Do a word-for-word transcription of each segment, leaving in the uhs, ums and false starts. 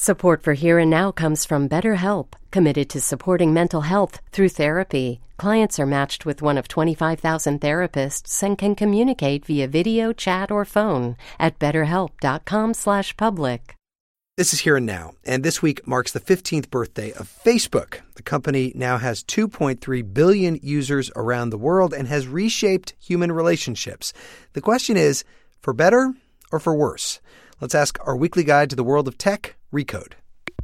Support for Here and Now comes from BetterHelp, committed to supporting mental health through therapy. Clients are matched with one of twenty-five thousand therapists and can communicate via video, chat, or phone at betterhelp.com slash public. This is Here and Now, and this week marks the fifteenth birthday of Facebook. The company now has two point three billion users around the world and has reshaped human relationships. The question is, for better or for worse? Let's ask our weekly guide to the world of tech, Recode.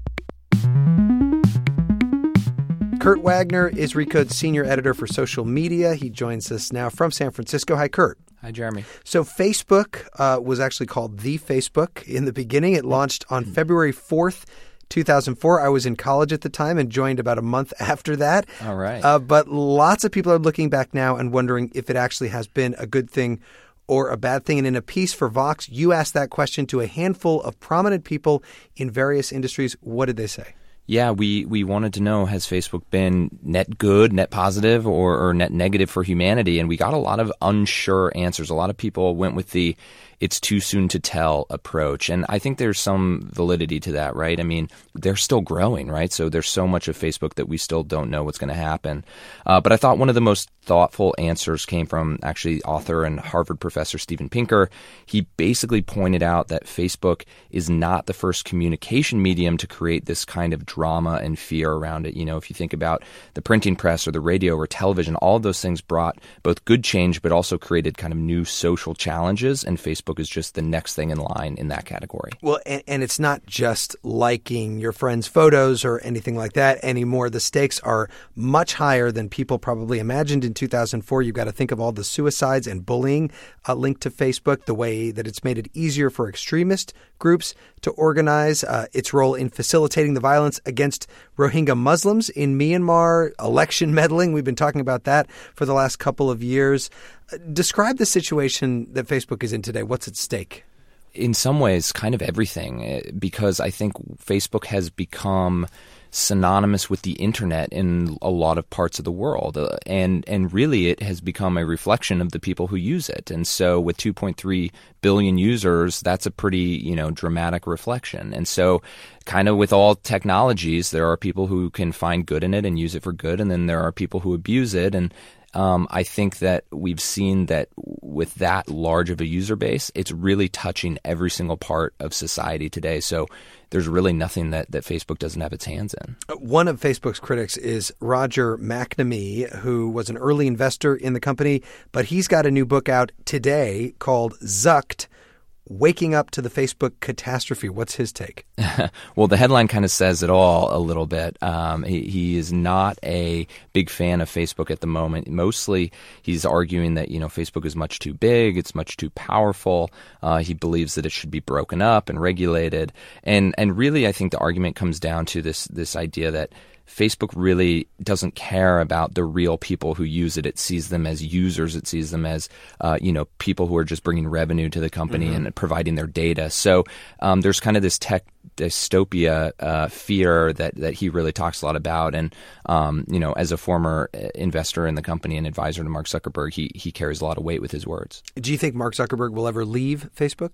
Kurt Wagner is Recode's senior editor for social media. He joins us now from San Francisco. Hi, Kurt. Hi, Jeremy. So Facebook uh, was actually called The Facebook in the beginning. It launched on February fourth, two thousand four. I was in college at the time and joined about a month after that. All right. Uh, but lots of people are looking back now and wondering if it actually has been a good thing or a bad thing. And in a piece for Vox, you asked that question to a handful of prominent people in various industries. What did they say? Yeah, we, we wanted to know, has Facebook been net good, net positive, or, or net negative for humanity? And we got a lot of unsure answers. A lot of people went with the it's too soon to tell approach. And I think there's some validity to that, right? I mean, they're still growing, right? So there's so much of Facebook that we still don't know what's going to happen. Uh, but I thought one of the most thoughtful answers came from actually author and Harvard professor Steven Pinker. He basically pointed out that Facebook is not the first communication medium to create this kind of drama and fear around it. You know, if you think about the printing press or the radio or television, all of those things brought both good change, but also created kind of new social challenges. And Facebook is just the next thing in line in that category. Well, and, and it's not just liking your friends' photos or anything like that anymore. The stakes are much higher than people probably imagined in two thousand four. You've got to think of all the suicides and bullying uh, linked to Facebook, the way that it's made it easier for extremist groups to organize, uh, its role in facilitating the violence against Rohingya Muslims in Myanmar, election meddling. We've been talking about that for the last couple of years. Uh, describe the situation that Facebook is in today. What's at stake? In some ways, kind of everything, because I think Facebook has become synonymous with the internet in a lot of parts of the world. Uh, and and really it has become a reflection of the people who use it. And so with two point three billion users, that's a pretty, you know, dramatic reflection. And so kind of with all technologies, there are people who can find good in it and use it for good. And then there are people who abuse it. And Um, I think that we've seen that with that large of a user base, it's really touching every single part of society today. So there's really nothing that, that Facebook doesn't have its hands in. One of Facebook's critics is Roger McNamee, who was an early investor in the company, but he's got a new book out today called Zucked, Waking Up to the Facebook Catastrophe. What's his take? Well, the headline kind of says it all a little bit. Um, he, he is not a big fan of Facebook at the moment. Mostly, he's arguing that, you know, Facebook is much too big, it's much too powerful. Uh, he believes that it should be broken up and regulated. And and really, I think the argument comes down to this this idea that Facebook really doesn't care about the real people who use it. It sees them as users. It sees them as, uh, you know, people who are just bringing revenue to the company mm-hmm. and providing their data. So um, there's kind of this tech dystopia uh, fear that, that he really talks a lot about. And, um, you know, as a former investor in the company and advisor to Mark Zuckerberg, he, he carries a lot of weight with his words. Do you think Mark Zuckerberg will ever leave Facebook?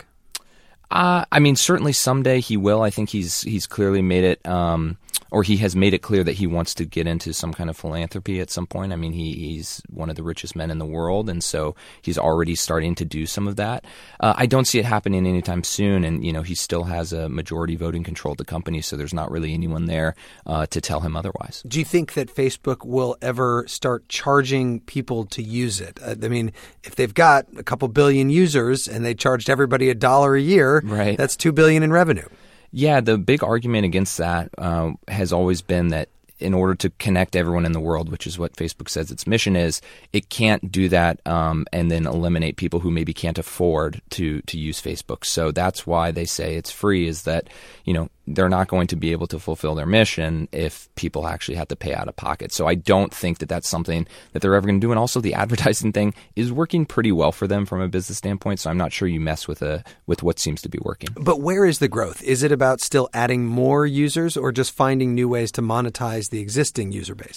Uh, I mean, certainly someday he will. I think he's he's clearly made it, um, or he has made it clear that he wants to get into some kind of philanthropy at some point. I mean, he, he's one of the richest men in the world, and so he's already starting to do some of that. Uh, I don't see it happening anytime soon, and you know, he still has a majority voting control of the company, so there's not really anyone there uh, to tell him otherwise. Do you think that Facebook will ever start charging people to use it? Uh, I mean, if they've got a couple billion users and they charged everybody a dollar a year, right. That's two billion dollars in revenue. Yeah, the big argument against that uh, has always been that in order to connect everyone in the world, which is what Facebook says its mission is, it can't do that um, and then eliminate people who maybe can't afford to to use Facebook. So that's why they say it's free, is that, you know, they're not going to be able to fulfill their mission if people actually have to pay out of pocket. So I don't think that that's something that they're ever going to do. And also the advertising thing is working pretty well for them from a business standpoint. So I'm not sure you mess with a with what seems to be working. But where is the growth? Is it about still adding more users or just finding new ways to monetize the existing user base?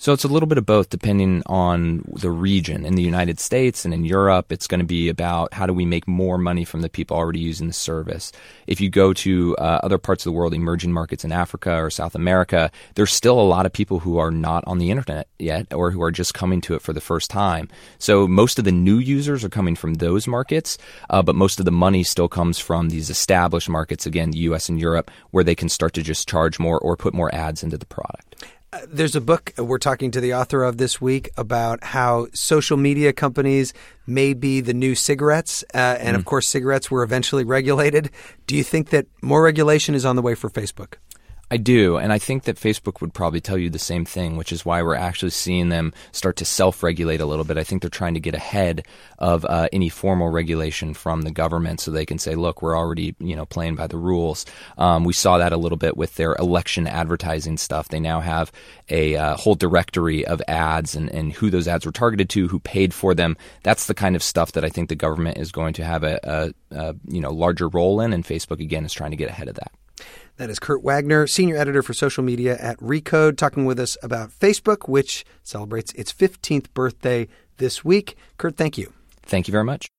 So it's a little bit of both depending on the region. In the United States and in Europe, it's going to be about how do we make more money from the people already using the service. If you go to uh, other parts of the world, emerging markets in Africa or South America, there's still a lot of people who are not on the internet yet or who are just coming to it for the first time. So most of the new users are coming from those markets, uh, but most of the money still comes from these established markets, again, the U S and Europe, where they can start to just charge more or put more ads into the product. Uh, there's a book we're talking to the author of this week about how social media companies may be the new cigarettes. Uh, and, mm. of course, cigarettes were eventually regulated. Do you think that more regulation is on the way for Facebook? I do, and I think that Facebook would probably tell you the same thing, which is why we're actually seeing them start to self-regulate a little bit. I think they're trying to get ahead of uh, any formal regulation from the government so they can say, look, we're already, you know, playing by the rules. Um, we saw that a little bit with their election advertising stuff. They now have a uh, whole directory of ads and, and who those ads were targeted to, who paid for them. That's the kind of stuff that I think the government is going to have a, a, a you know larger role in, and Facebook, again, is trying to get ahead of that. That is Kurt Wagner, Senior Editor for Social Media at Recode, talking with us about Facebook, which celebrates its fifteenth birthday this week. Kurt, thank you. Thank you very much.